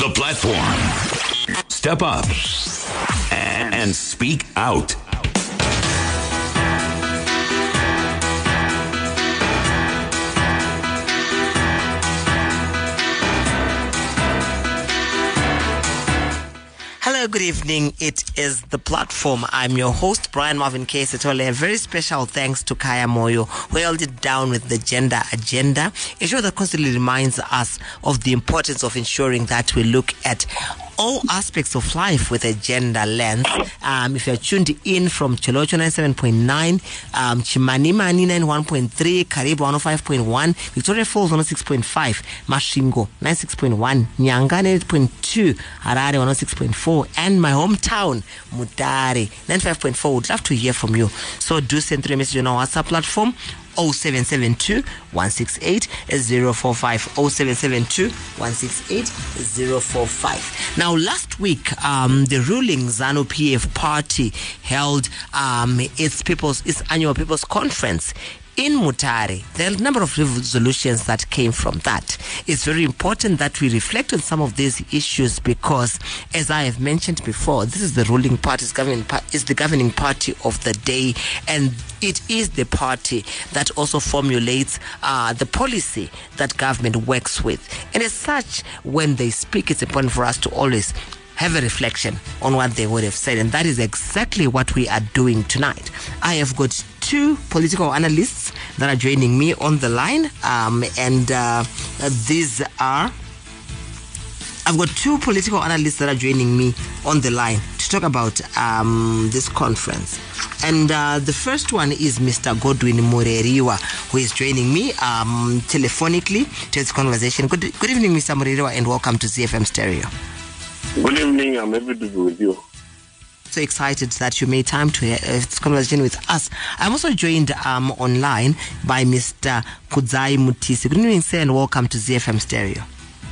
The platform. Step up and speak out. Hello, good evening. It is The Platform. I'm your host, Brian Marvin K. Setole. A very special thanks to Kaya Moyo, who held it down with the gender agenda, a show that constantly reminds us of the importance of ensuring that we look at all aspects of life with a gender lens. If you're tuned in from Chilocho 97.9, Chimanimani 91.3, Karibu 105.1, Victoria Falls 106.5, Mashingo 96.1, Nyanga 98.2, Harare 106.4, and my hometown, Mutare 95.4. Would love to hear from you. So do send through a message on our WhatsApp platform, 0772 168 045, 0772 168 045. Now, last week, the ruling ZANU-PF party held its annual People's Conference in Mutare. There are a number of resolutions that came from that. It's very important that we reflect on some of these issues because, as I have mentioned before, this is the ruling party, is the governing party of the day, and it is the party that also formulates the policy that government works with. And as such, when they speak, it's important for us to always have a reflection on what they would have said, and that is exactly what we are doing tonight. I have got two political analysts that are joining me on the line, I've got two political analysts that are joining me on the line to talk about this conference. And the first one is Mr. Godwin Mureriwa, who is joining me telephonically to this conversation. Good evening, Mr. Mureriwa, and welcome to ZFM Stereo. Good evening. I'm happy to be with you. So excited that you made time to have this conversation with us. I'm also joined online by Mr. Kudzai Mutisi. Good evening, sir, and welcome to ZFM Stereo.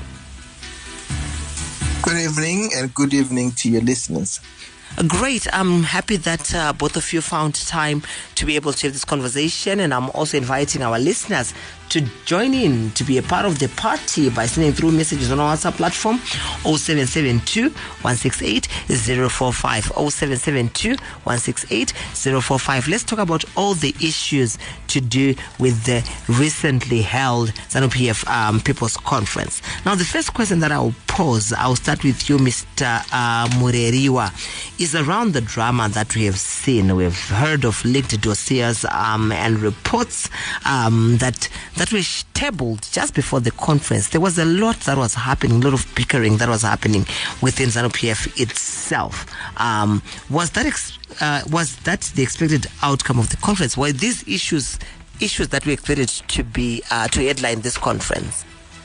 Good evening, and good evening to your listeners. Great. I'm happy that both of you found time to be able to have this conversation, and I'm also inviting our listeners to join in, to be a part of the party by sending through messages on our WhatsApp platform, 0772 168 045, 0772 168 045. Let's talk about all the issues to do with the recently held ZANU-PF People's Conference. Now, the first question that I'll pose, I'll start with you, Mr. Mureriwa, is around the drama that we have seen. We've heard of leaked dossiers and reports that were tabled just before the conference. There was a lot that was happening, a lot of bickering that was happening within ZANU-PF itself. Was that the expected outcome of the conference? Were these issues that we expected to be to headline this conference?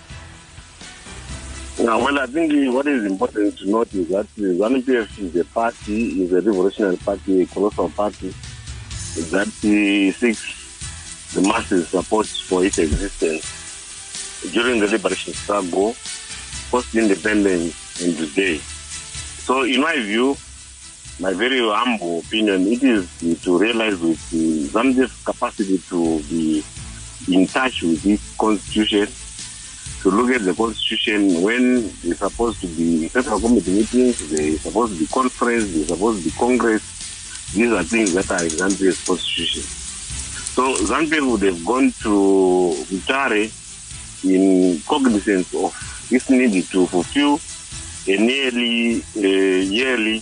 Well, I think what is important to note is that ZANU-PF is a party, is a revolutionary party, a colossal party that seeks the masses' support for its existence during the liberation struggle, post-independence, and today. So, in my view, my very humble opinion, it is to realize with the ZANU-PF's capacity to be in touch with its constitution, to look at the constitution when there's supposed to be central committee meetings, there's supposed to be conference, there's supposed to be congress. These are things that are in ZANU-PF's constitution. So ZANU-PF would have gone to Mutare in cognizance of its need to fulfill a nearly yearly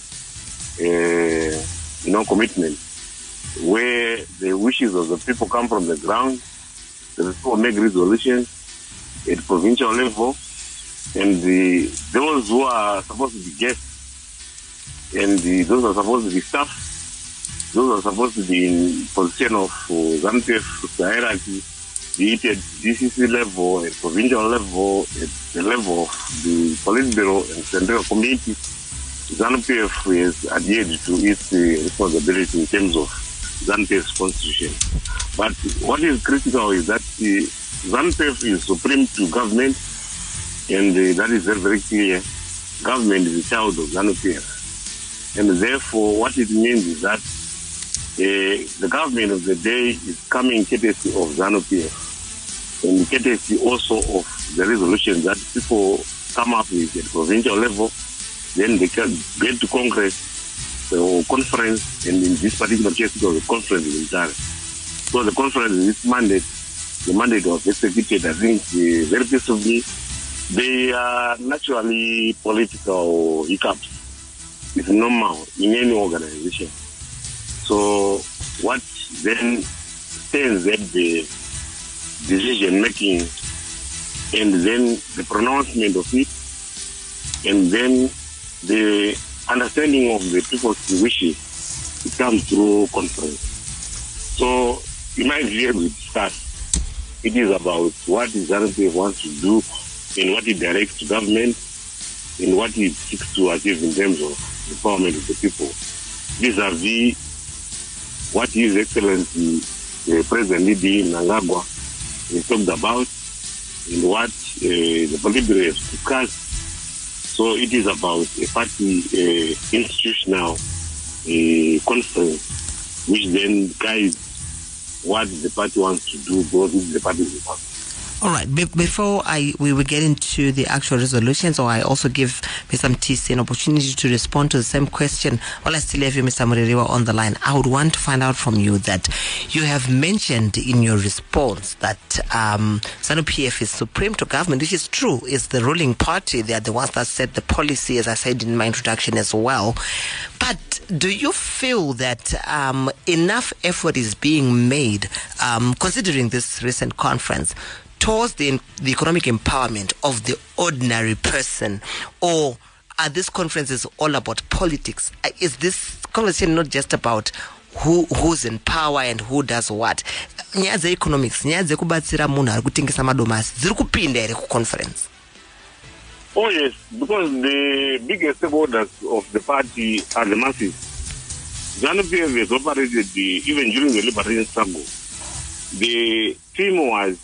commitment, where the wishes of the people come from the ground, the people make resolutions at provincial level, and those who are supposed to be guests and those are supposed to be staff, those are supposed to be in position of ZANU-PF hierarchy, be it at DCC level, at provincial level, at the level of the Politburo and Central Committee. ZANU-PF has adhered to its responsibility in terms of ZANU-PF's constitution. But what is critical is that ZANU-PF is supreme to government, and that is very, very clear. Government is a child of ZANU-PF. And therefore, what it means is that the government of the day is coming courtesy of ZANU-PF, and courtesy also of the resolution that people come up with at provincial level, then they can get to Congress or conference, and in this particular case, it was a conference in Zara. So the conference, this mandate, the mandate was executed, I think, very peacefully. They are naturally political hiccups. It's normal in any organization. So what then stands at the decision making, and then the pronouncement of it, and then the understanding of the people's wishes to come through conference. So in my view, we discuss, it is about what the ZANU-PF wants to do and what it directs to government and what it seeks to achieve in terms of empowerment of the people. Vis-a-vis what His Excellency President Lidi Mnangagwa talked about and what the Politburo has discussed. So it is about a party institutional conference which then guides what the party wants to do, both the party wants. All right. Before we will get into the actual resolutions, or I also give Mr. Mtisi an opportunity to respond to the same question, while I still have you, Mr. Muririwa, on the line, I would want to find out from you that you have mentioned in your response that ZANU-PF is supreme to government, which is true. It's the ruling party. They are the ones that set the policy, as I said in my introduction as well. But do you feel that enough effort is being made, considering this recent conference, towards the economic empowerment of the ordinary person? Or are these conferences all about politics? Is this conversation not just about who's in power and who does what? Nyaya dze-economics, nyaya dzekubatsira munhu ari kutengesa madomasi dziri kupinda here kuconference? Oh yes, because the biggest stakeholders of the party are the masses. ZANU-PF has operated even during the liberation struggle. The theme was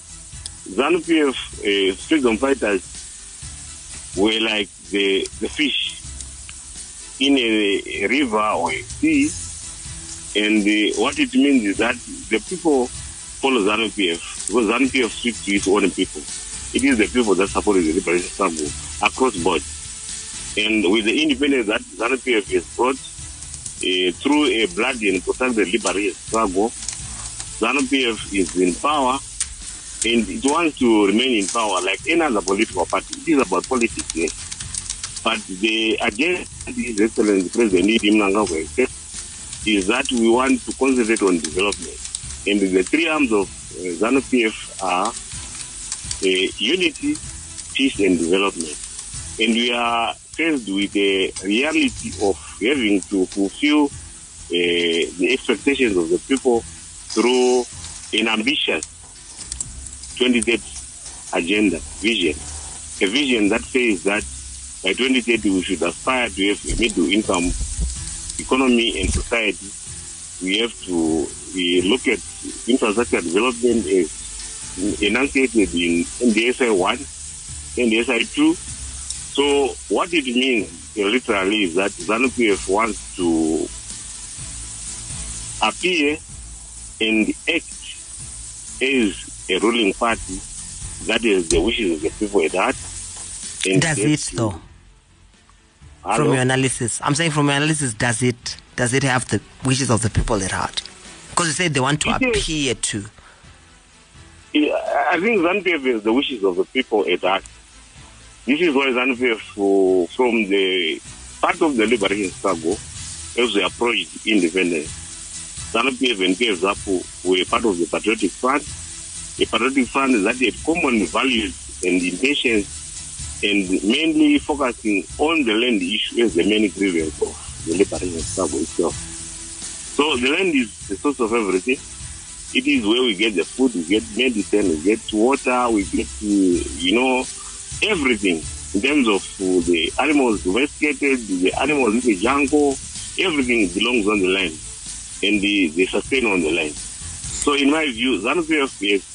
ZANU-PF freedom fighters were like the fish in a river or a sea, and what it means is that the people follow ZANU-PF because ZANU-PF speaks to its own people. It is the people that supported the liberation struggle across board. And with the independence that ZANU-PF has brought through a bloody and protracted liberation struggle, ZANU-PF is in power and it wants to remain in power like any other political party. It is about politics, yes. But the agenda that His Excellency President Lidi Mnangagwa is that we want to concentrate on development. And the three arms of ZANU-PF are unity, peace, and development. And we are faced with the reality of having to fulfill the expectations of the people through an ambitious 2030 agenda, vision. A vision that says that by 2030 we should aspire to have a middle-income economy and society. We have to look at infrastructure development as enunciated in NDSI 1 and NDSI 2. So what it means literally is that ZANU-PF wants to appear and act as a ruling party that is the wishes of the people at heart. Does it though? From your analysis, I'm saying from your analysis, does it have the wishes of the people at heart? Because you said they want to appear to. I think ZANU-PF is the wishes of the people at heart. This is why ZANU-PF, from the part of the liberation struggle, as they approached independence, ZANU-PF and PF-ZAPU were part of the Patriotic Front, a Patriotic Front that had common values and intentions, and mainly focusing on the land issue as the main grievance of the liberation struggle itself. So the land is the source of everything. It is where we get the food, we get medicine, we get water, we get, everything in terms of the animals domesticated, the animals in the jungle, everything belongs on the land and they sustain on the land. So in my view, ZANU-PF is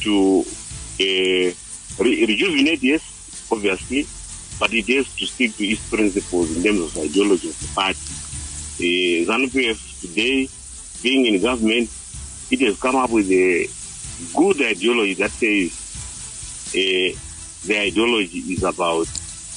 to rejuvenate, yes, obviously, but it has to stick to its principles in terms of ideology of the party. ZANU-PF today, being in government, it has come up with a good ideology that says the ideology is about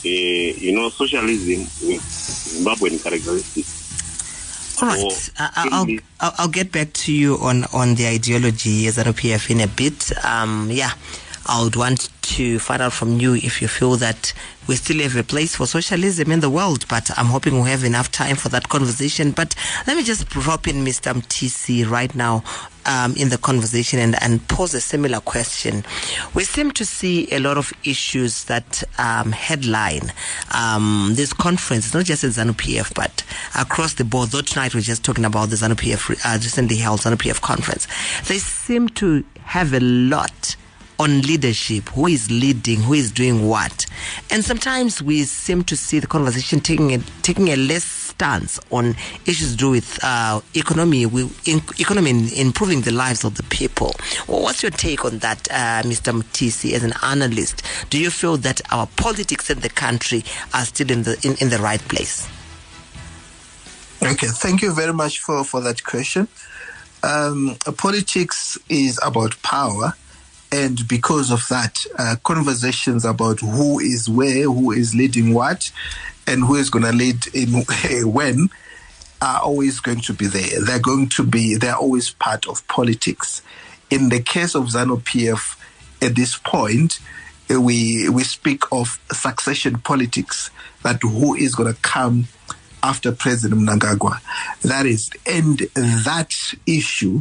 socialism with Zimbabwean characteristics. All right, I'll get back to you on the ideology as ZANU-PF in a bit. I would want to find out from you if you feel that we still have a place for socialism in the world, but I'm hoping we'll have enough time for that conversation. But let me just drop in Mr. Mthisi right now in the conversation and pose a similar question. We seem to see a lot of issues that headline this conference. It's not just at ZANU-PF, but across the board. Though tonight we're just talking about the ZANU-PF, recently held ZANU-PF conference. They seem to have a lot on leadership, who is leading, who is doing what. And sometimes we seem to see the conversation taking a less stance on issues to do with economy in improving the lives of the people. Well, what's your take on that, Mr. Mthisi, as an analyst? Do you feel that our politics in the country are still in the right place? Okay, thank you very much for that question. Politics is about power. And because of that, conversations about who is where, who is leading what, and who is going to lead in when are always going to be there. They're always part of politics. In the case of ZANU-PF, at this point, we speak of succession politics, that who is going to come after President Mnangagwa. That is, and that issue.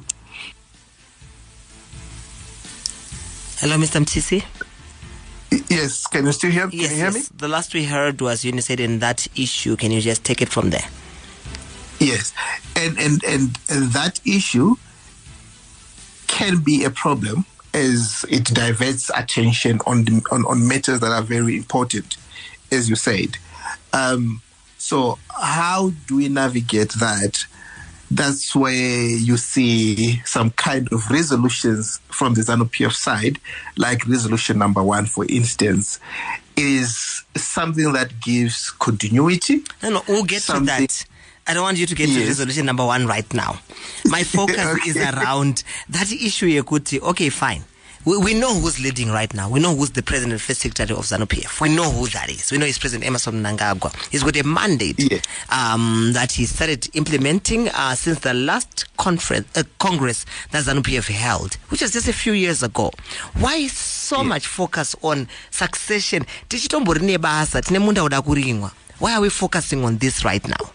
Hello, Mr. Mthisi? Yes, can you still hear me? Yes, Can you hear me? The last we heard was you said in that issue. Can you just take it from there? Yes, and that issue can be a problem as it diverts attention on matters that are very important, as you said. So how do we navigate that? That's where you see some kind of resolutions from the ZANU-PF side, like resolution number 1, for instance, is something that gives continuity. No, we'll get to that. I don't want you to get to resolution number 1 right now. My focus is around that issue, Yekuti. Okay, fine. We know who's leading right now. We know who's the president and first secretary of ZANU-PF. We know who that is. We know it's President Emmerson Mnangagwa. He's got a mandate that he started implementing since the last congress that ZANU-PF held, which was just a few years ago. Why so much focus on succession? Why are we focusing on this right now?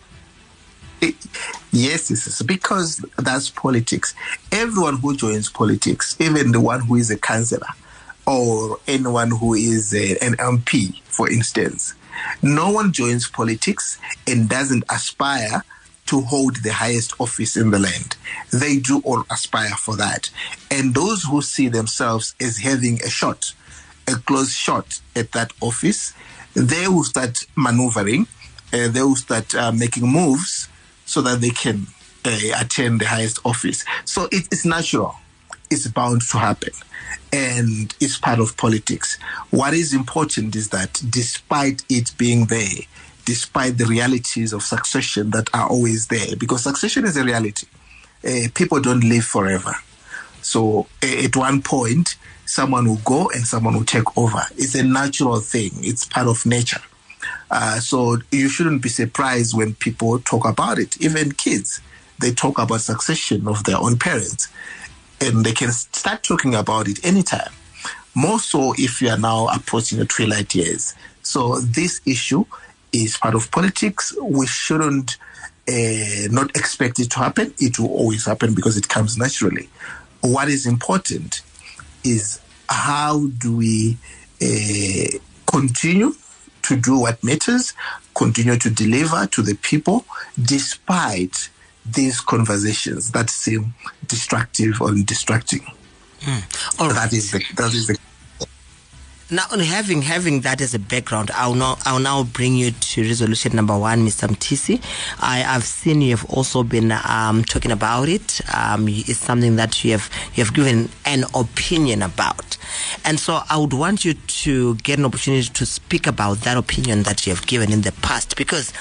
Yes, it's because that's politics. Everyone who joins politics, even the one who is a councillor or anyone who is an MP, for instance, no one joins politics and doesn't aspire to hold the highest office in the land. They do all aspire for that. And those who see themselves as having a close shot at that office, they will start maneuvering, they will start making moves so that they can attain the highest office. So it's natural. It's bound to happen. And it's part of politics. What is important is that despite it being there, despite the realities of succession that are always there, because succession is a reality. People don't live forever. So at one point, someone will go and someone will take over. It's a natural thing. It's part of nature. So you shouldn't be surprised when people talk about it. Even kids, they talk about succession of their own parents. And they can start talking about it anytime. More so if you are now approaching the twilight years. So this issue is part of politics. We shouldn't not expect it to happen. It will always happen because it comes naturally. What is important is how do we continue to do what matters, continue to deliver to the people, despite these conversations that seem destructive or distracting. All right. That is the. Now, having that as a background, I'll now bring you to resolution number 1, Mr. Mthisi. I've seen you have also been talking about it. It's something that you have given an opinion about, and so I would want you to get an opportunity to speak about that opinion that you have given in the past, because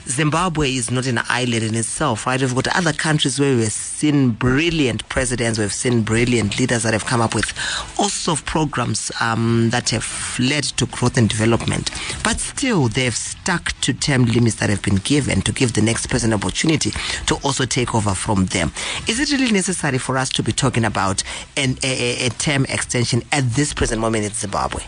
Zimbabwe is not an island in itself, right? We've got other countries where we've seen brilliant presidents, we've seen brilliant leaders that have come up with all sorts of programs that have led to growth and development. But still, they've stuck to term limits that have been given to give the next person an opportunity to also take over from them. Is it really necessary for us to be talking about a term extension at this present moment in Zimbabwe?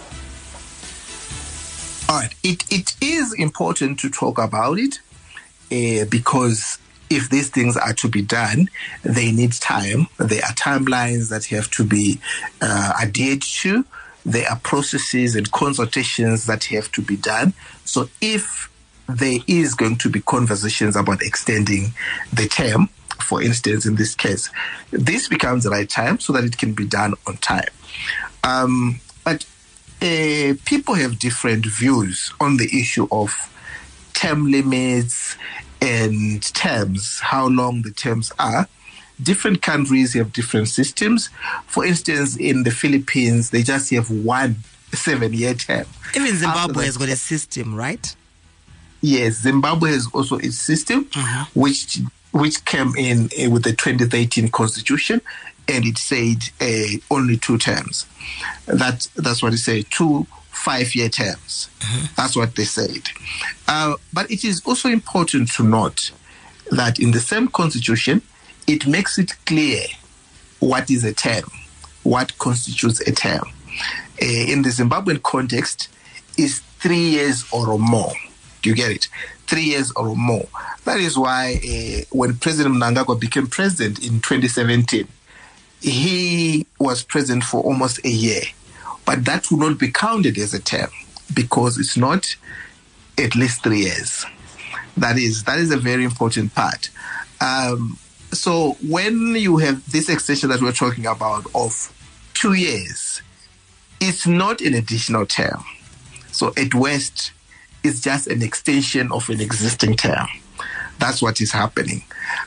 All right. It is important to talk about it because if these things are to be done, they need time. There are timelines that have to be adhered to. There are processes and consultations that have to be done. So if there is going to be conversations about extending the term, for instance, in this case, this becomes the right time so that it can be done on time. But people have different views on the issue of term limits and terms, how long the terms are. Different countries have different systems. For instance, in the Philippines, they just have 1 7-year term. Even Zimbabwe has got a system, right? Yes, Zimbabwe has also its system, which came in with the 2013 constitution, and it said only 2 terms. That's what it said, 2 5-year terms. That's what they said. But it is also important to note that in the same constitution, it makes it clear what is a term, what constitutes a term. In the Zimbabwean context, is 3 years or more. Do you get it? 3 years or more. That is why when President Mnangagwa became president in 2017, he was president for almost a year. But that will not be counted as a term because it's not at least 3 years. That is a very important part. So when you have this extension that we're talking about of 2 years, it's not an additional term. So at worst, it's just an extension of an existing term. That's what is happening.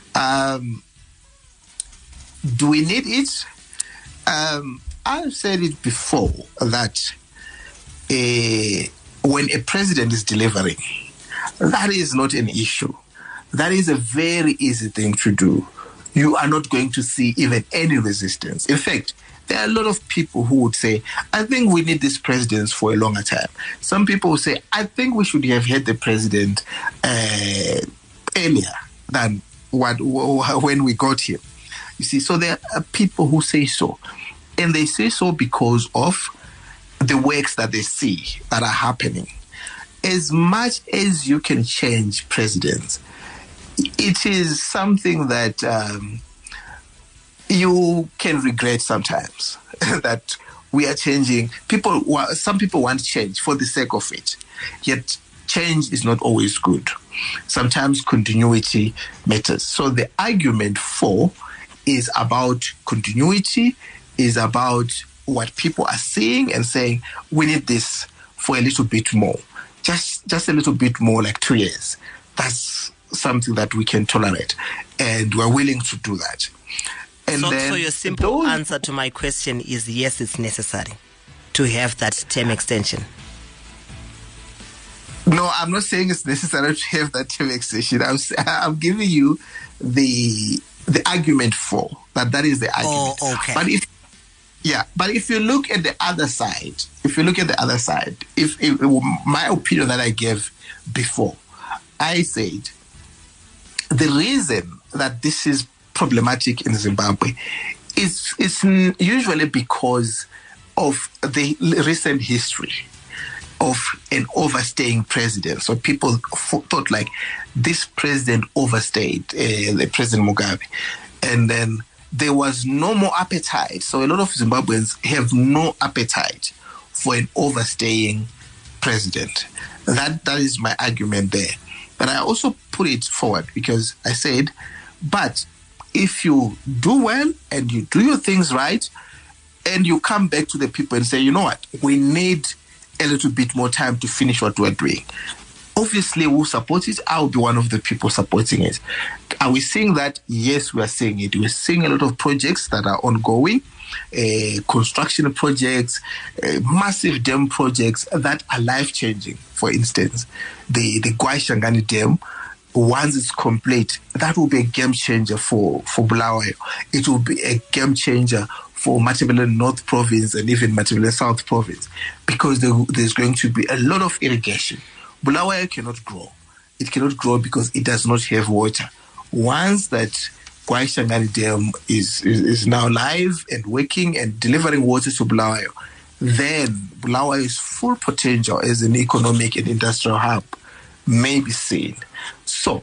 Do we need it? I've said it before that when a president is delivering, that is not an issue. That is a very easy thing to do. You are not going to see even any resistance. In fact, there are a lot of people who would say, I think we need this president for a longer time. Some people will say, I think we should have had the president earlier than when we got him. You see, so there are people who say so. And they say so because of the works that they see that are happening. As much as you can change presidents, it is something that you can regret sometimes that we are changing. Some people want change for the sake of it, yet change is not always good. Sometimes continuity matters. So the argument for is about continuity, is about what people are seeing and saying, we need this for a little bit more, just a little bit more, like 2 years. That's something that we can tolerate, and we're willing to do that. And so your simple answer to my question is yes, it's necessary to have that term extension. No, I'm not saying it's necessary to have that term extension. I'm giving you the argument for that is the argument. Oh, okay. But if you look at the other side, if my opinion that I gave before, I said the reason that this is problematic in Zimbabwe is usually because of the recent history of an overstaying president. So people thought like this president overstayed, the President Mugabe, and then there was no more appetite. So a lot of Zimbabweans have no appetite for an overstaying president. That is my argument there. But I also put it forward because I said, but if you do well and you do your things right and you come back to the people and say, you know what, we need a little bit more time to finish what we're doing. Obviously, we'll support it. I'll be one of the people supporting it. Are we seeing that? Yes, we are seeing it. We're seeing a lot of projects that are ongoing. construction projects, massive dam projects that are life-changing. For instance, the Gwayi-Shangani Dam, once it's complete, that will be a game changer for Bulawayo. It will be a game changer for Matabele North Province and even Matabele South Province, because there's going to be a lot of irrigation. Bulawayo cannot grow. It cannot grow because it does not have water. Once that Gwayi-Shangani Dam is now live and working and delivering water to Bulawayo, then Bulawayo's full potential as an economic and industrial hub may be seen. So,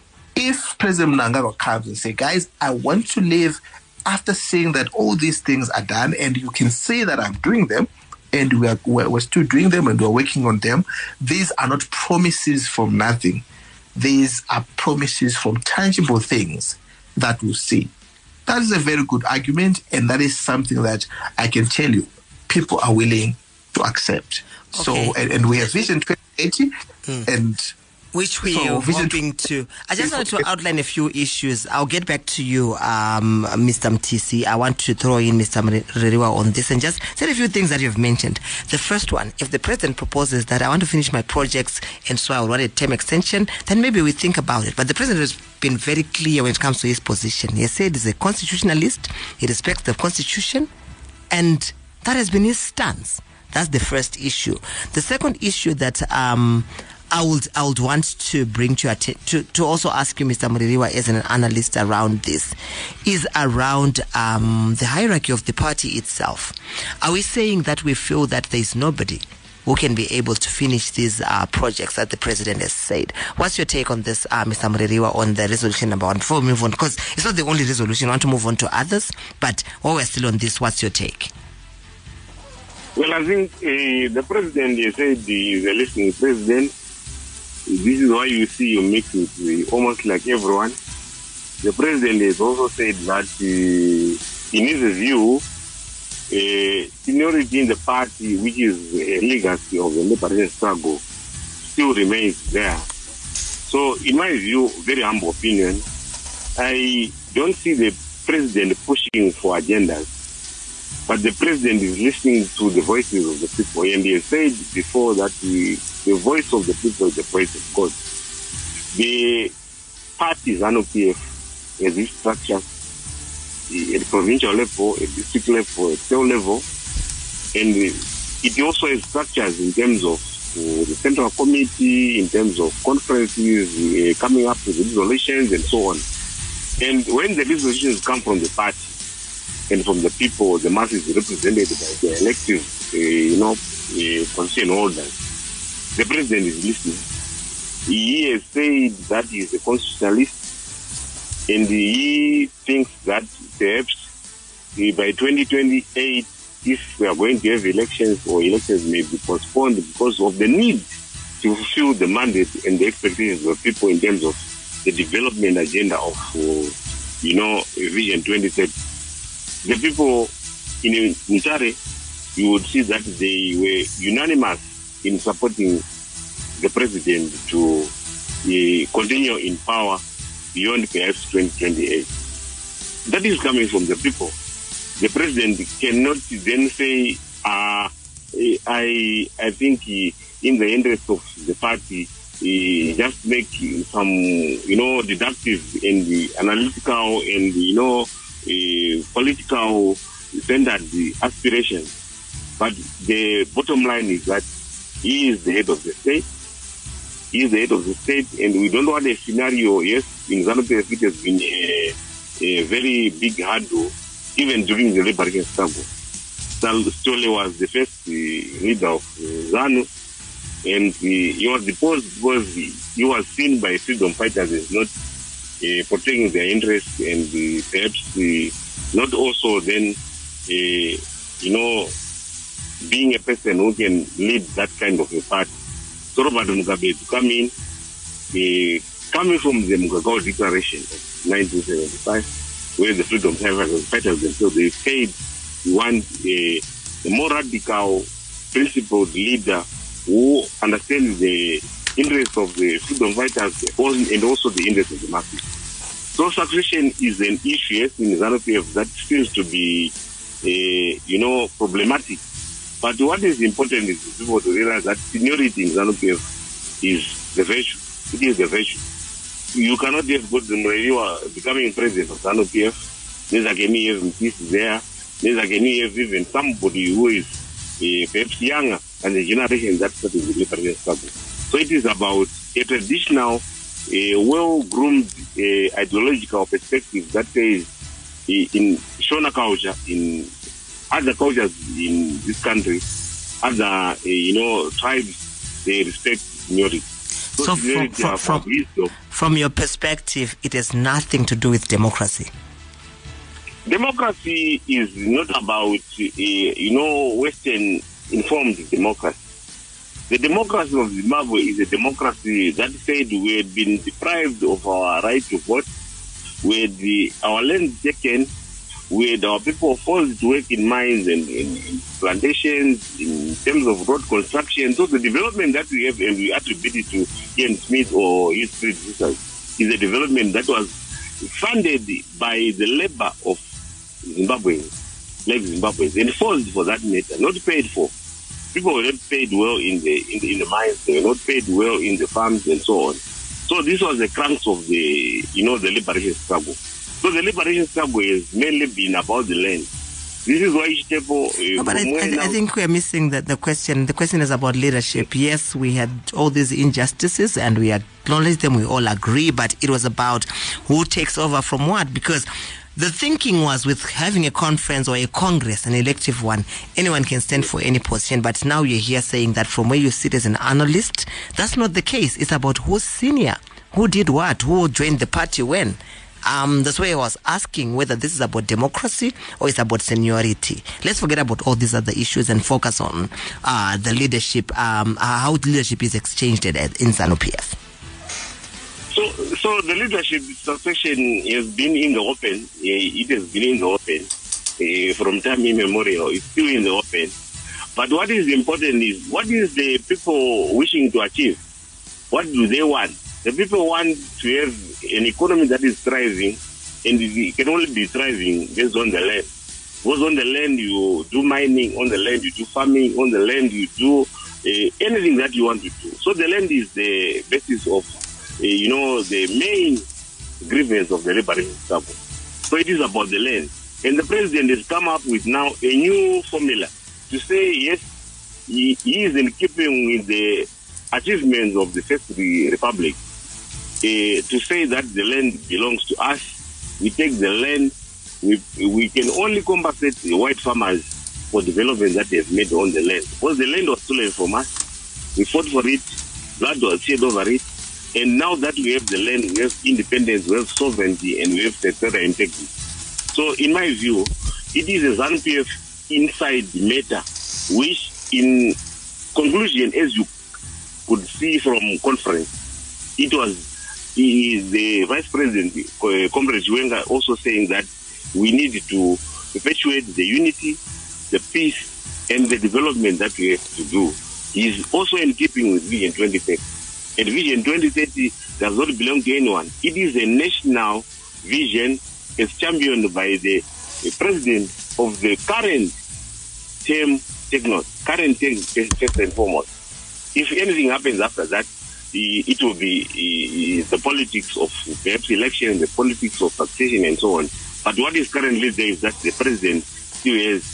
if President Mnangagwa comes and says, guys, I want to live after seeing that all these things are done, and you can see that I'm doing them, and we're still doing them, and we're working on them, these are not promises from nothing. These are promises from tangible things that we'll see. That is a very good argument, and that is something that I can tell you people are willing to accept. Okay. So, and we have Vision 2080, and which we are hoping to. I just wanted to outline a few issues. I'll get back to you, Mr. Mtisi. I want to throw in Mr. Mreriwa on this and just say a few things that you've mentioned. The first one, if the president proposes that I want to finish my projects and so I would want a term extension, then maybe we think about it. But the president has been very clear when it comes to his position. He has said he's a constitutionalist, he respects the constitution, and that has been his stance. That's the first issue. The second issue that I would want to bring to to also ask you, Mr. Mreriwa, as an analyst around this, is around the hierarchy of the party itself. Are we saying that we feel that there is nobody who can be able to finish these projects that the president has said? What's your take on this, Mr. Mreriwa, on the resolution number 1? Before we move on, because it's not the only resolution, I want to move on to others, but while we're still on this, what's your take? Well, I think the president, he said he's a listening president. This is why you see you mix with almost like everyone. The president has also said that in his view, seniority in the party, which is a legacy of the liberation struggle, still remains there. So, in my view, very humble opinion, I don't see the president pushing for agendas. But the president is listening to the voices of the people. And he has said before that the voice of the people is the voice of God. The party, ZANU-PF, has its structures at the provincial level, at district level, at state level. And it also has structures in terms of the central committee, in terms of conferences, coming up with resolutions and so on. And when the resolutions come from the party, and from the people, the masses represented by the elective, constitution holders, the president is listening. He has said that he is a constitutionalist, and he thinks that perhaps by 2028, if we are going to have elections, or elections may be postponed because of the need to fulfill the mandate and the expectations of people in terms of the development agenda of, Vision 2030. The people in Mutare, you would see that they were unanimous in supporting the president to continue in power beyond perhaps 2028. That is coming from the people. The president cannot then say, I think in the interest of the party, just make some, deductive and analytical and, political centered aspirations. But the bottom line is that he is the head of the state. He is the head of the state, and we don't want a scenario. Yes, in ZANU-PF it has been a very big hurdle, even during the liberation struggle. Stole was the first leader of ZANU, and he was deposed because he was seen by freedom fighters as not protecting their interests, and perhaps not also then, being a person who can lead that kind of a party. So Robert Mugabe to come in, coming from the Mugabe Declaration of 1975, where the freedom fighters themselves, they said we want a more radical, principled leader who understands the interests of the freedom fighters and also the interests of the masses. So succession is an issue in ZANU-PF that seems to be problematic. But what is important is for people to realize that seniority in ZANU-PF is the virtue. It is the virtue. You cannot just go to when you are becoming president of ZANU-PF. There's like any peace there. There's like any even somebody who is perhaps younger than the generation that started the liberation struggle. So it is about a traditional, well-groomed ideological perspective that says in Shona culture, in other cultures in this country, other tribes, they respect seniority. So from your perspective, it has nothing to do with democracy. Democracy is not about Western informed democracy. The democracy of Zimbabwe is a democracy that said we had been deprived of our right to vote, we had our land taken, we had our people forced to work in mines and in plantations, in terms of road construction. So the development that we have, and we attribute it to Ian Smith or his predecessors, is a development that was funded by the labor of Zimbabweans, like Zimbabweans, and forced for that matter, not paid for. People were not paid well in the mines, they were not paid well in the farms and so on. So this was the crux of the liberation struggle. So the liberation struggle has mainly been about the land. This is why Chitepo... but I think we are missing the question. The question is about leadership. Yes, we had all these injustices and we acknowledge them, we all agree, but it was about who takes over from what, because the thinking was with having a conference or a congress, an elective one, anyone can stand for any position. But now you're here saying that from where you sit as an analyst, that's not the case. It's about who's senior, who did what, who joined the party when. That's why I was asking whether this is about democracy or it's about seniority. Let's forget about all these other issues and focus on the leadership, how leadership is exchanged in ZANU-PF. So the leadership succession has been in the open. It has been in the open from time immemorial. It's still in the open. But what is important is, what is the people wishing to achieve? What do they want? The people want to have an economy that is thriving, and it can only be thriving based on the land. Because on the land you do mining, on the land you do farming, on the land you do anything that you want to do. So the land is the basis of the main grievance of the liberation struggle. So it is about the land. And the president has come up with now a new formula to say, yes, he is in keeping with the achievements of the First Republic, to say that the land belongs to us. We take the land. We can only compensate the white farmers for development that they have made on the land. Because the land was stolen from us. We fought for it. Blood was shed over it. And now that we have the land, we have independence, we have sovereignty, and we have territorial integrity. So in my view, it is a ZANU-PF inside matter, which in conclusion, as you could see from conference, it was the Vice President, Comrade Chiwenga, also saying that we need to perpetuate the unity, the peace, and the development that we have to do. He is also in keeping with Vision 2030. And Vision 2030 does not belong to anyone. It is a national vision as championed by the president of the current term, current term, first and foremost. If anything happens after that, it will be the politics of perhaps election, the politics of succession and so on. But what is currently there is that the president still has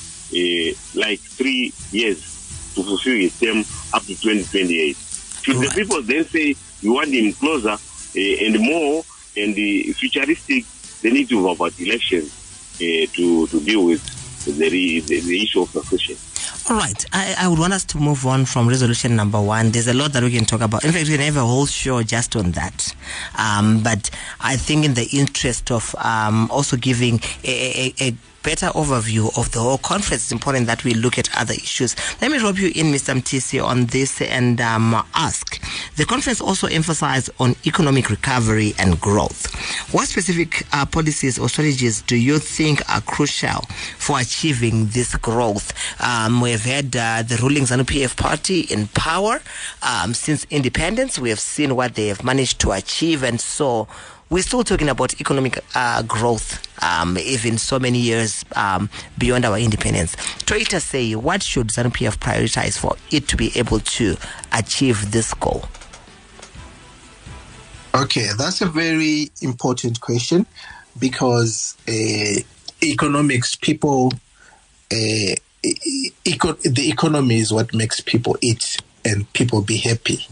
3 years to fulfill his term up to 2028. Should the people then say you want him closer and more and futuristic, they need to have about elections to deal with the issue of succession. All right. I would want us to move on from resolution number 1. There's a lot that we can talk about. In fact, we can have a whole show just on that. But I think in the interest of also giving a better overview of the whole conference, it's important that we look at other issues. Let me drop you in, Mr. Mtisi, on this and ask. The conference also emphasized on economic recovery and growth. What specific policies or strategies do you think are crucial for achieving this growth? We've had the ruling ZANU-PF party in power since independence. We have seen what they have managed to achieve, and so we're still talking about economic growth, even so many years beyond our independence. Toita say, what should ZANU-PF prioritize for it to be able to achieve this goal? Okay, that's a very important question, because economics, people, the economy is what makes people eat and people be happy.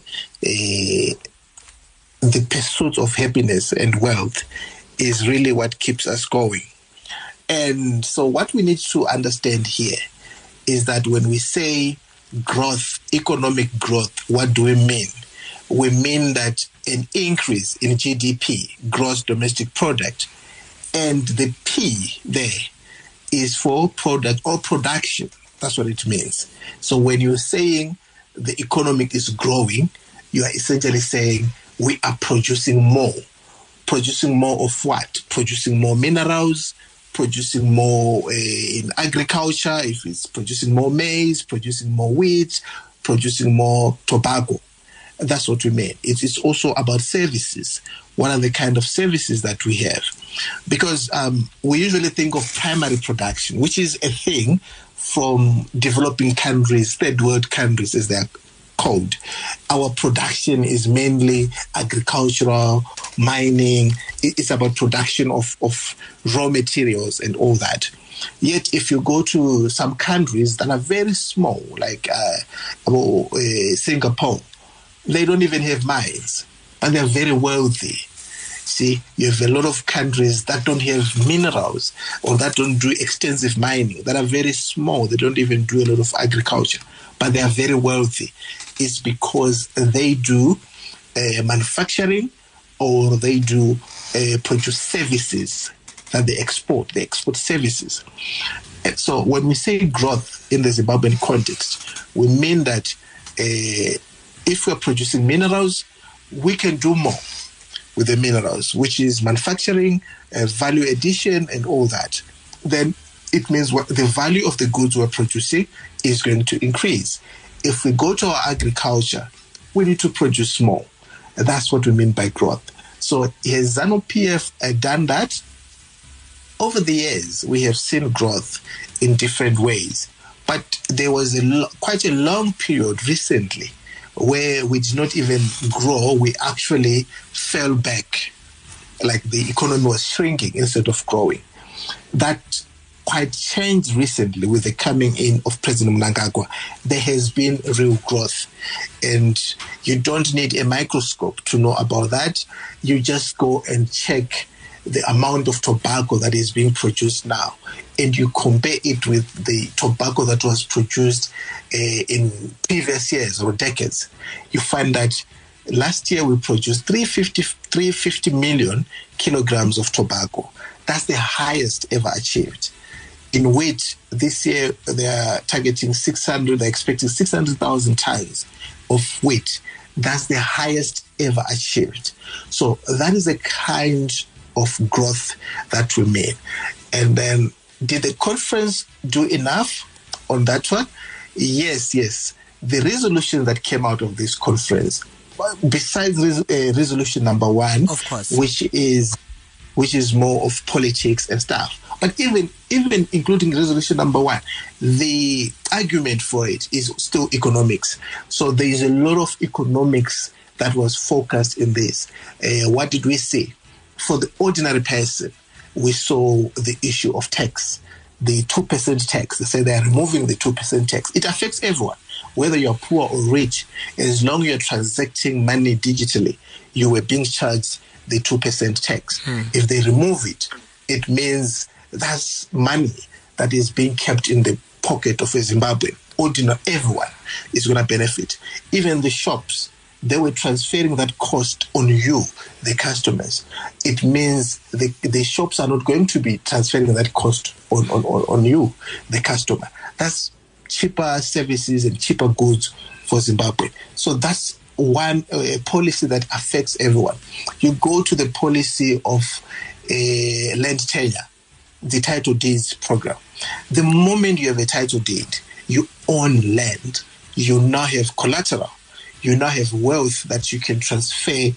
The pursuit of happiness and wealth is really what keeps us going. And so what we need to understand here is that when we say growth, economic growth, what do we mean? We mean that an increase in GDP, gross domestic product, and the P there is for product or production. That's what it means. So when you're saying the economy is growing, you are essentially saying we are producing more. Producing more of what? Producing more minerals, producing more in agriculture, if it's producing more maize, producing more wheat, producing more tobacco. That's what we mean. It is also about services. What are the kind of services that we have? Because we usually think of primary production, which is a thing from developing countries, third world countries as they are called. Our production is mainly agricultural, mining. It's about production of raw materials and all that. Yet, if you go to some countries that are very small, like Singapore, they don't even have mines, and they're very wealthy. See, you have a lot of countries that don't have minerals or that don't do extensive mining, that are very small. They don't even do a lot of agriculture, but they are very wealthy. It's because they do manufacturing, or they do produce services that they export. They export services. And so when we say growth in the Zimbabwean context, we mean that if we're producing minerals, we can do more with the minerals, which is manufacturing, value addition, and all that. Then it means the value of the goods we're producing is going to increase. If we go to our agriculture, we need to produce more. That's what we mean by growth. So has ZANU-PF done that? Over the years, we have seen growth in different ways. But there was quite a long period recently where we did not even grow. We actually fell back, like the economy was shrinking instead of growing. That quite changed recently with the coming in of President Mnangagwa. There has been real growth, and you don't need a microscope to know about that. You just go and check the amount of tobacco that is being produced now, and you compare it with the tobacco that was produced in previous years or decades. You find that last year we produced 350 million kilograms of tobacco. That's the highest ever achieved. In which this year they are targeting they're expecting 600,000 tons of wheat. That's the highest ever achieved. So that is the kind of growth that we made. And then, did the conference do enough on that one? Yes. The resolution that came out of this conference, besides resolution number 1, of course, which is more of politics and stuff, but even including resolution number 1, the argument for it is still economics. So there is a lot of economics that was focused in this. What did we see? For the ordinary person, we saw the issue of tax, the 2% tax. They say they are removing the 2% tax. It affects everyone, whether you're poor or rich. As long as you're transacting money digitally, you were being charged the 2% tax. If they remove it, it means that's money that is being kept in the pocket of a Zimbabwean. Ordinary, everyone is going to benefit. Even the shops, they were transferring that cost on you, the customers. It means the shops are not going to be transferring that cost on you, the customer. That's cheaper services and cheaper goods for Zimbabwe. So that's one policy that affects everyone. You go to the policy of land tenure, the title deeds program. The moment you have a title deed, you own land. You now have collateral. You now have wealth that you can transfer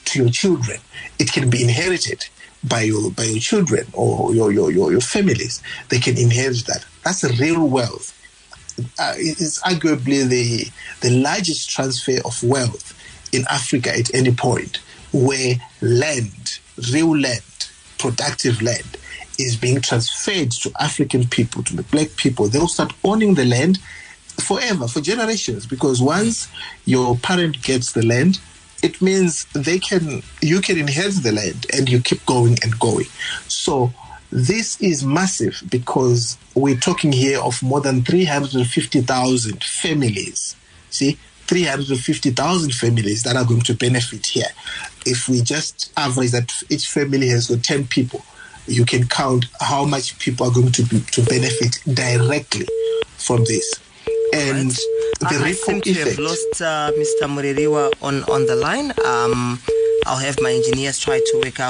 to your children. It can be inherited by your children or your families. They can inherit that. That's a real wealth. It's arguably the largest transfer of wealth in Africa at any point, where land, real land, productive land, is being transferred to African people, to the black people. They'll start owning the land forever, for generations, because once your parent gets the land, it means you can inherit the land and you keep going and going. So this is massive, because we're talking here of more than 350,000 families. See, 350,000 families that are going to benefit here. If we just average that each family has got 10 people, you can count how much people are going to benefit directly from this. And I seem to have lost Mr. Mureriwa on the line. I'll have my engineers try to work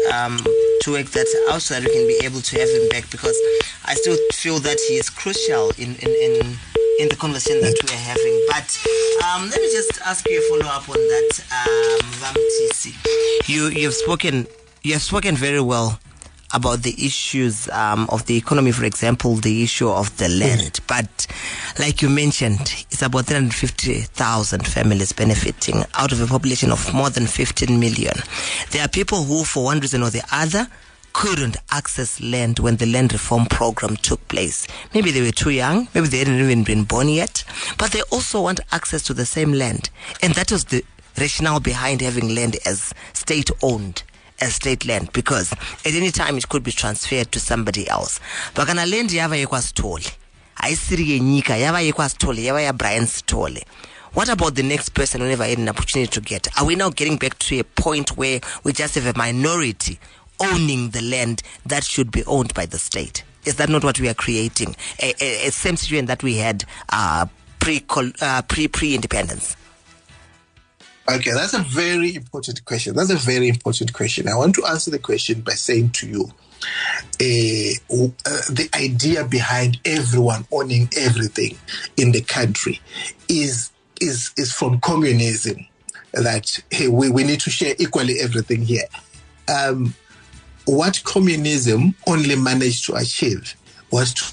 that out so that we can be able to have him back, because I still feel that he is crucial in the conversation that we are having. But let me just ask you a follow-up on that, Vamtisi. You have spoken very well about the issues of the economy, for example, the issue of the land. But like you mentioned, it's about 350,000 families benefiting out of a population of more than 15 million. There are people who, for one reason or the other, couldn't access land when the land reform program took place. Maybe they were too young, maybe they hadn't even been born yet, but they also want access to the same land. And that was the rationale behind having land as state-owned, as state land, because at any time it could be transferred to somebody else. Bakana land yava yekwa stole. Aisiri yenyika yava yekwa stole, yava ya Brian stole. What about the next person who never had an opportunity to get? Are we now getting back to a point where we just have a minority owning the land that should be owned by the state? Is that not what we are creating? A same situation that we had pre-independence? Okay, that's a very important question. I want to answer the question by saying to you, the idea behind everyone owning everything in the country is from communism, that hey, we need to share equally everything here. What communism only managed to achieve was to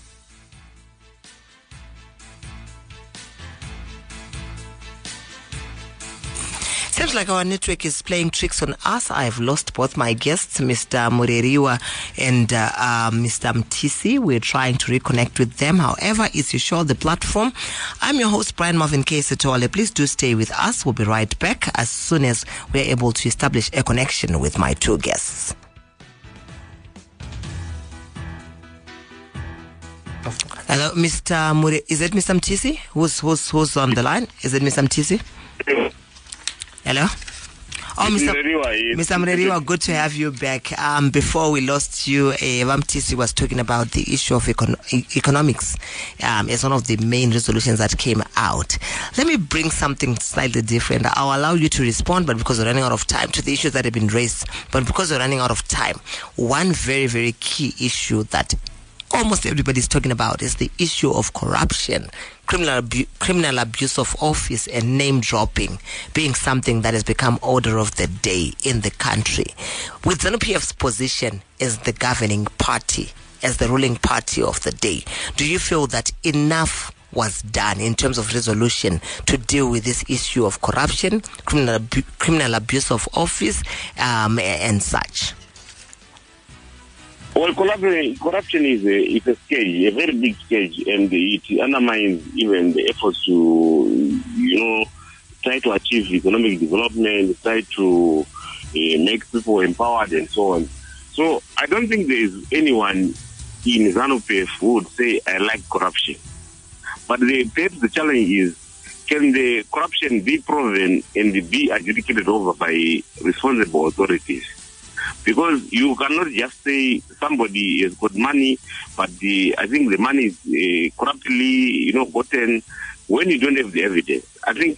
Seems like our network is playing tricks on us. I've lost both my guests, Mr. Mureriwa and Mr. Mtisi. We're trying to reconnect with them. However, it's your show, The Platform. I'm your host, Brian Marvin Kesetole. Please do stay with us. We'll be right back as soon as we're able to establish a connection with my two guests. Hello, Mr. Mure. Is it Mr. Mtisi? Who's on the line? Is it Mr. Mtisi? Hello? Oh, Mr. Mureriwa, good to have you back. Before we lost you, Vamtisi was talking about the issue of economics as one of the main resolutions that came out. Let me bring something slightly different. I'll allow you to respond, but because we're running out of time, to the issues that have been raised. But because we're running out of time, one very, very key issue that almost everybody's talking about is the issue of corruption, criminal abuse of office, and name dropping being something that has become order of the day in the country. With ZANU-PF's position as the governing party, as the ruling party of the day, do you feel that enough was done in terms of resolution to deal with this issue of corruption, criminal abuse of office, and such? Well, corruption is a stage, a very big stage, and it undermines even the efforts to, try to achieve economic development, try to make people empowered and so on. So I don't think there is anyone in ZANU-PF who would say, I like corruption. But perhaps the challenge is, can the corruption be proven and be adjudicated over by responsible authorities? Because you cannot just say somebody has got money, but I think the money is corruptly, gotten when you don't have the evidence. I think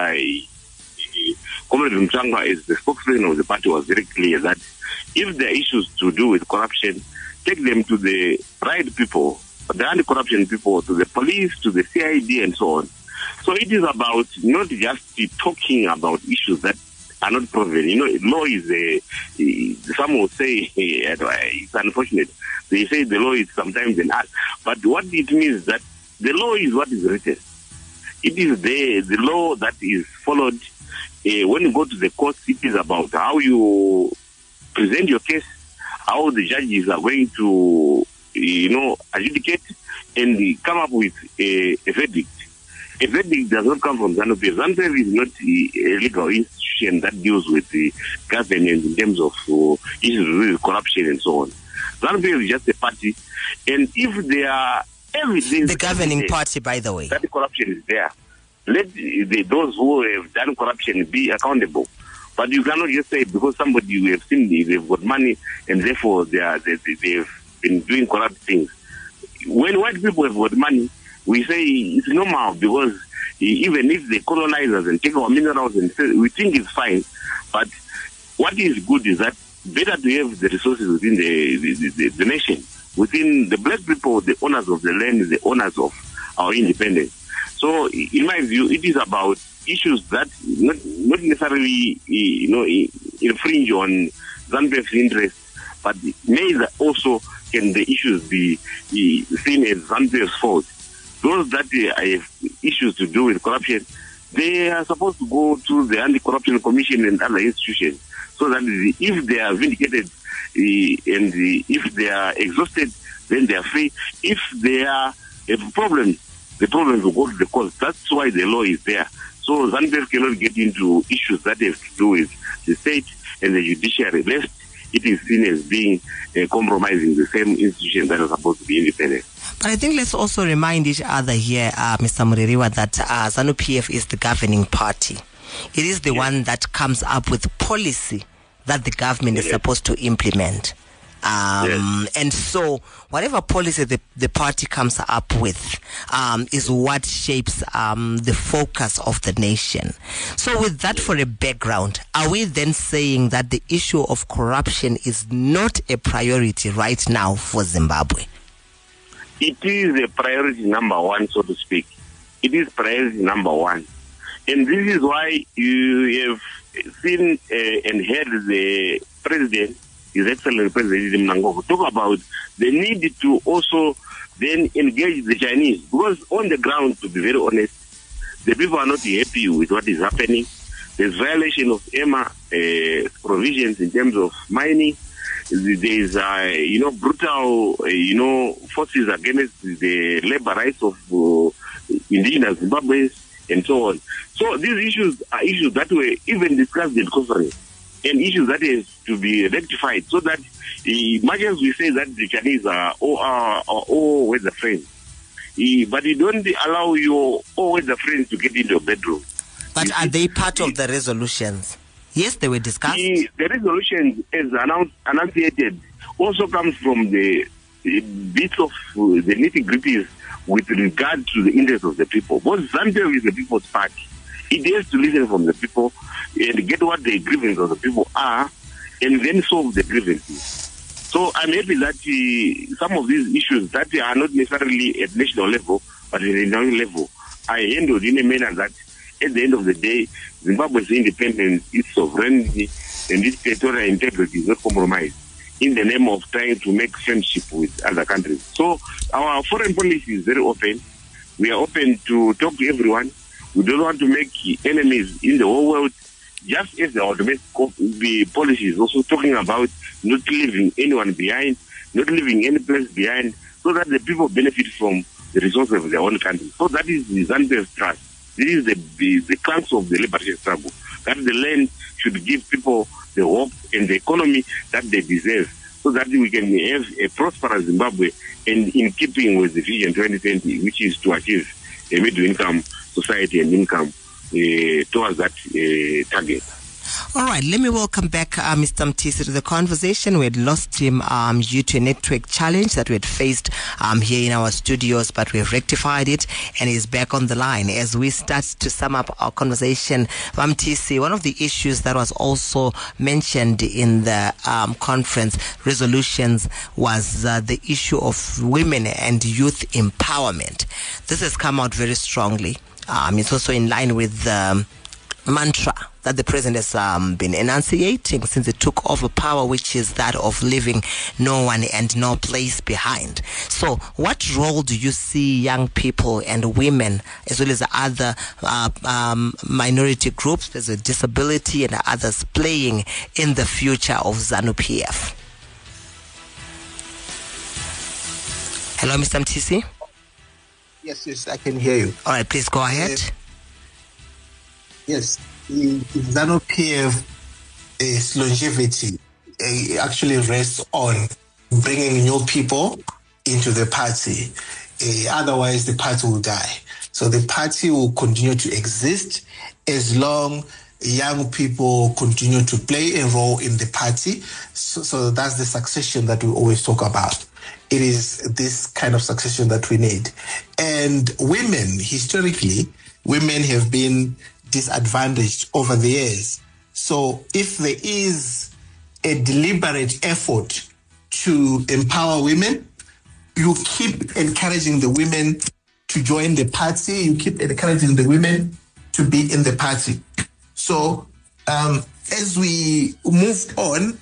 Comrade Mchanga, as the spokesperson of the party, was very clear that if there are issues to do with corruption, take them to the right people, the anti-corruption people, to the police, to the CID, and so on. So it is about not just talking about issues that are not proven. Law is some will say it's unfortunate. They say the law is sometimes an art, but what it means is that the law is what is written. It is the law that is followed. When you go to the court, it is about how you present your case, how the judges are going to, adjudicate and come up with a verdict. A verdict does not come from ZANU-PF. ZANU-PF is not a legal institution that deals with the governance in terms of issues with corruption and so on. ZANU-PF is just a party, and if there are evidence... The governing party, by the way. That the corruption is there. Let those who have done corruption be accountable. But you cannot just say because somebody you have seen they've got money and therefore they've been doing corrupt things. When white people have got money, we say it's normal because even if they colonize us and take our minerals, and we think it's fine. But what is good is that better to have the resources within the nation, within the black people, the owners of the land, the owners of our independence. So, in my view, it is about issues that not necessarily, infringe on ZANU-PF's interests, but may also can the issues be seen as ZANU-PF's fault. Those that have issues to do with corruption, they are supposed to go to the Anti-Corruption Commission and other institutions, so that if they are vindicated and if they are exhausted, then they are free. If they have problems, the problems will go to the court. That's why the law is there. So ZANU-PF cannot get into issues that have to do with the state and the judiciary, lest it is seen as being compromising the same institution that is supposed to be independent. But I think let's also remind each other here, Mr. Muririwa, that ZANU-PF is the governing party. It is the one that comes up with policy that the government is supposed to implement. And so whatever policy the party comes up with is what shapes the focus of the nation. So with that for a background, are we then saying that the issue of corruption is not a priority right now for Zimbabwe? It is a priority number one, so to speak. It is priority number one. And this is why you have seen and heard the president, His Excellency President Mnangagwa, talk about the need to also then engage the Chinese. Because on the ground, to be very honest, the people are not happy with what is happening. There's violation of EMA provisions in terms of mining. There's, brutal, forces against the labor rights of indigenous Zimbabweans and so on. So these issues are issues that were even discussed in conference, and issues that is to be rectified, so that much as we say that the Chinese are all weather friends, but you don't allow your all weather friends to get into your bedroom. But are they part of the resolutions? Yes, they were discussed. The resolution, as enunciated, also comes from the bits of the nitty-gritties with regard to the interests of the people. Because ZANU-PF is the people's party. It has to listen from the people and get what the grievances of the people are, and then solve the grievances. So I'm happy that some of these issues that are not necessarily at national level, but at a national level, are handled in a manner that, at the end of the day, Zimbabwe's independence, its sovereignty, and its territorial integrity is not compromised in the name of trying to make friendship with other countries. So our foreign policy is very open. We are open to talk to everyone. We don't want to make enemies in the whole world, just as our domestic policy is also talking about not leaving anyone behind, not leaving any place behind, so that the people benefit from the resources of their own country. So that is the ZANU-PF trust. This is the crux of the liberation struggle, that the land should give people the hope and the economy that they deserve, so that we can have a prosperous Zimbabwe, and in keeping with the Vision 2020, which is to achieve a middle-income society and income towards that target. All right, let me welcome back Mr. Mthisi to the conversation. We had lost him due to a network challenge that we had faced here in our studios, but we've rectified it, and he's back on the line. As we start to sum up our conversation, Mthisi, one of the issues that was also mentioned in the conference resolutions was the issue of women and youth empowerment. This has come out very strongly. It's also in line with the mantra that the president has been enunciating since he took over power, which is that of leaving no one and no place behind. So what role do you see young people and women, as well as other minority groups, there's a disability and others, playing in the future of ZANU-PF? Hello, Mr. Mtisi? Yes, I can hear you. All right, please go ahead. Yes, the ZANU-PF's longevity actually rests on bringing new people into the party. Otherwise, the party will die. So the party will continue to exist as long young people continue to play a role in the party. So that's the succession that we always talk about. It is this kind of succession that we need. And women, historically, women have been disadvantaged over the years. So if there is a deliberate effort to empower women, you keep encouraging the women to join the party, you keep encouraging the women to be in the party. So as we move on,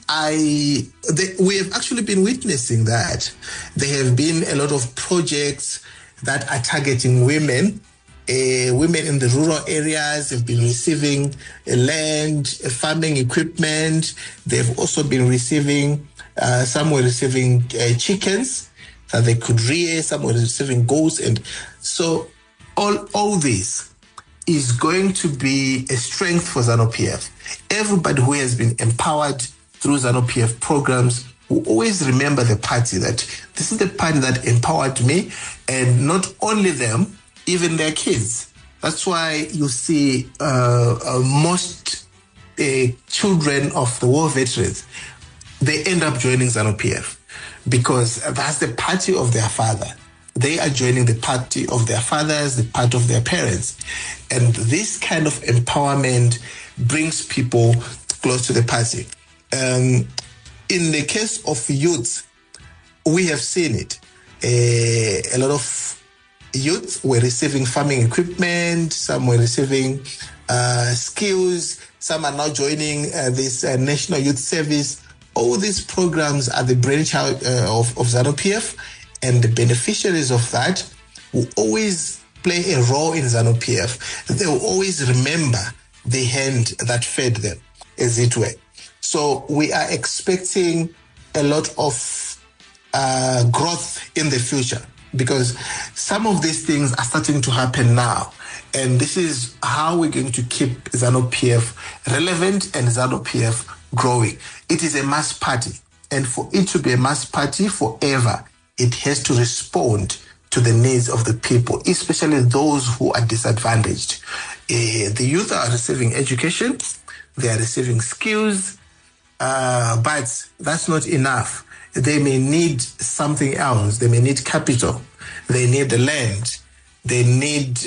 we have actually been witnessing that. There have been a lot of projects that are targeting women. Women in the rural areas have been receiving land, farming equipment. They've also been receiving, some were receiving chickens that they could rear, some were receiving goats. And so all this is going to be a strength for ZANU-PF. Everybody who has been empowered through ZANU-PF programs will always remember the party, that this is the party that empowered me, and not only them, even their kids. That's why you see most children of the war veterans, they end up joining ZANU-PF because that's the party of their father. They are joining the party of their fathers, the party of their parents. And this kind of empowerment brings people close to the party. In the case of youth, we have seen it. A lot of youth were receiving farming equipment, some were receiving skills, some are now joining this National Youth Service. All these programs are the brainchild of ZANU-PF, and the beneficiaries of that will always play a role in ZANU-PF. They will always remember the hand that fed them, as it were. So we are expecting a lot of growth in the future, because some of these things are starting to happen now. And this is how we're going to keep ZANU-PF relevant and ZANU-PF growing. It is a mass party. And for it to be a mass party forever, it has to respond to the needs of the people, especially those who are disadvantaged. The youth are receiving education, they are receiving skills, but that's not enough. They may need something else. They may need capital. They need the land. They need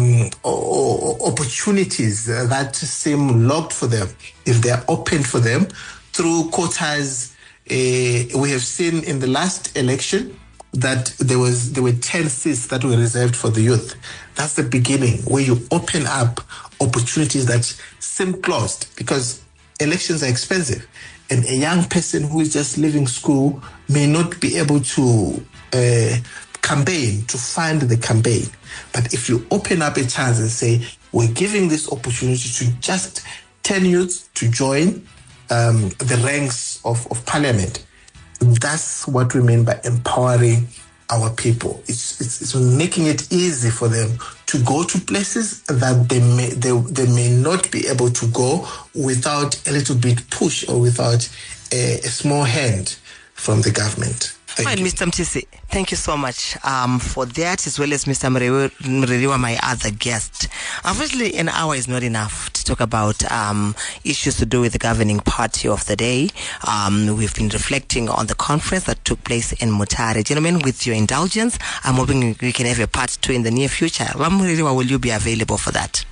opportunities that seem locked for them. If they are opened for them through quotas, we have seen in the last election that there were 10 seats that were reserved for the youth. That's the beginning, where you open up opportunities that seem closed, because elections are expensive. And a young person who is just leaving school may not be able to campaign, to fund the campaign. But if you open up a chance and say, we're giving this opportunity to just 10 youths to join the ranks of parliament, that's what we mean by empowering our people. It's making it easy for them to go to places that they may not be able to go without a little bit push or without a small hand from the government. Thank you. Mr. Mtisi, thank you so much for that, as well as Mr. Mreriwa, my other guest. Obviously, an hour is not enough to talk about issues to do with the governing party of the day. We've been reflecting on the conference that took place in Mutare. Gentlemen, with your indulgence, I'm hoping we can have a part 2 in the near future. Mreriwa, will you be available for that?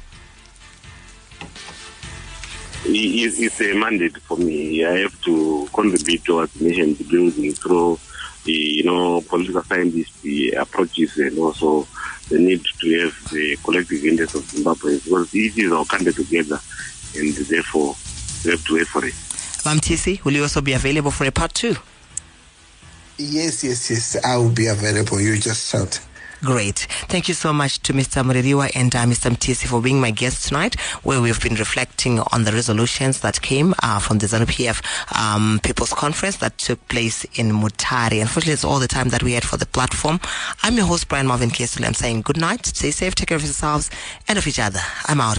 It's a mandate for me. I have to contribute towards nation building through political scientist approaches, and also the need to have the collective interest of Zimbabwe, because it is our country together. and therefore we have to wait for it. Mtisi, will you also be available for a part 2? Yes. I will be available. You just shout. Great. Thank you so much to Mr. Muririwa and Mr. Mtisi for being my guests tonight, where we've been reflecting on the resolutions that came from the ZANU-PF People's Conference that took place in Mutare. Unfortunately, it's all the time that we had for the platform. I'm your host, Brian Marvin Kesule. I'm saying good night, stay safe, take care of yourselves and of each other. I'm out.